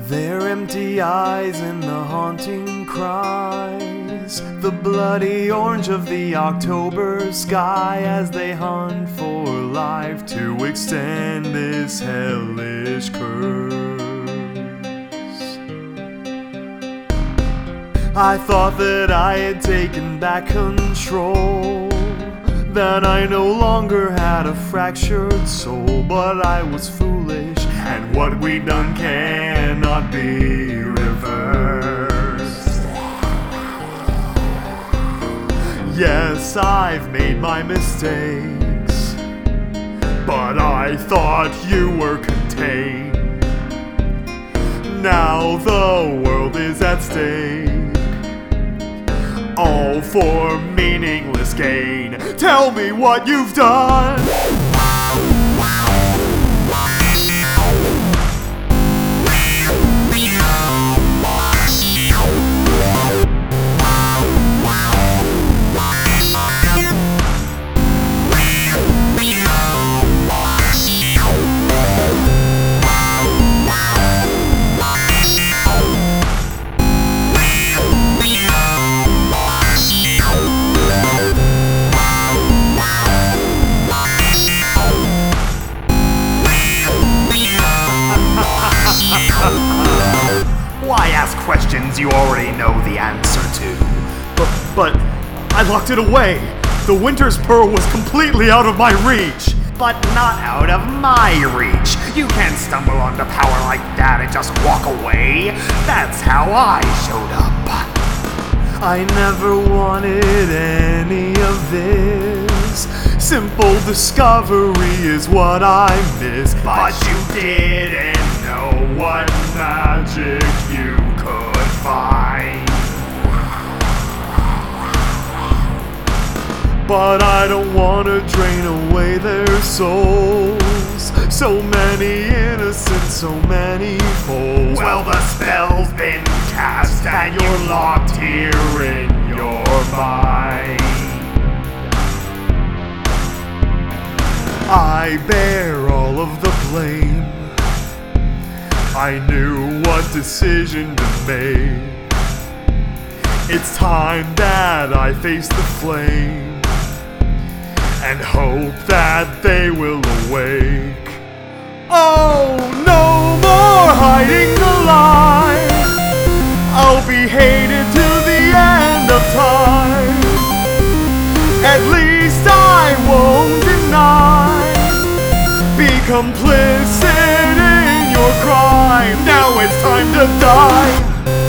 Their empty eyes and the haunting cries, the bloody orange of the October sky as they hunt for life to extend this hellish curse. I thought that I had taken back control, that I no longer had a fractured soul, but I was foolish, and what we'd done cannot be reversed. Yes, I've made my mistakes, but I thought you were contained. Now the world is at stake, all for meaningless gain. Tell me what you've done. Why ask questions you already know the answer to? But I locked it away. The Winter's Pearl was completely out of my reach. But not out of my reach. You can't stumble onto power like that and just walk away. That's how I showed up. I never wanted any of this. Simple discovery is what I miss. But you didn't know what magic you could find. But I don't want to drain away their souls. So many innocents, so many fools. Well, the spell's been cast and you're locked here in your mind. I bear all of the blame. I knew what decision to make. It's time that I face the flame and hope that they will awake. Oh, no more hiding alive. I'll be hated to the end of time. At least I won't deny, be complicit in your crime. Now it's time to die.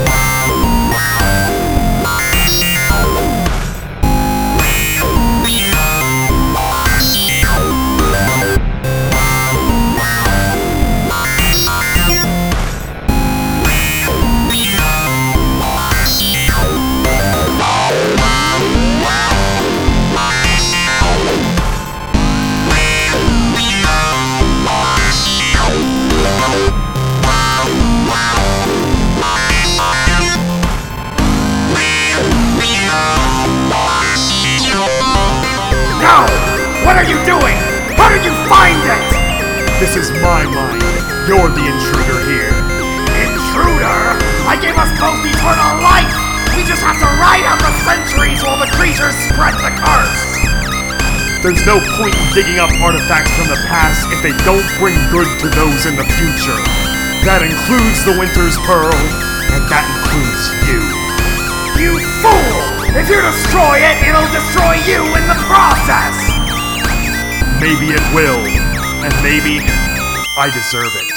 What are you doing? How did you find it? This is my mind. You're the intruder here. Intruder? I gave us both eternal life! We just have to ride out the centuries while the creatures spread the curse! There's no point in digging up artifacts from the past if they don't bring good to those in the future. That includes the Winter's Pearl, and that includes you. You fool! If you destroy it, it'll destroy you in the process! Maybe it will, and maybe I deserve it.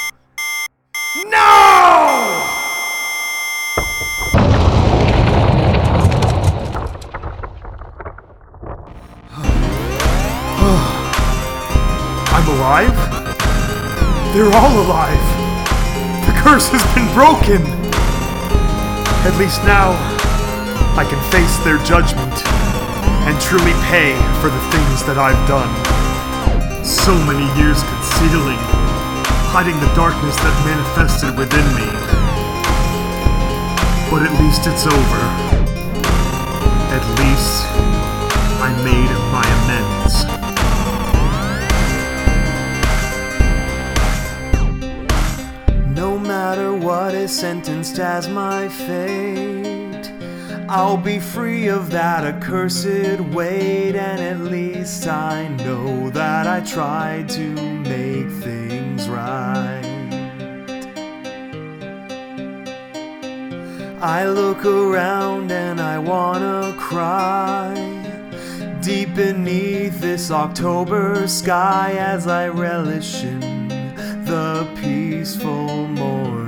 No! I'm alive? They're all alive. The curse has been broken. At least now, I can face their judgment and truly pay for the things that I've done. So many years concealing, hiding the darkness that manifested within me. But at least it's over. At least I made my amends. No matter what is sentenced as my fate. I'll be free of that accursed weight, and at least I know that I tried to make things right. I look around and I wanna cry, deep beneath this October sky, as I relish in the peaceful morning.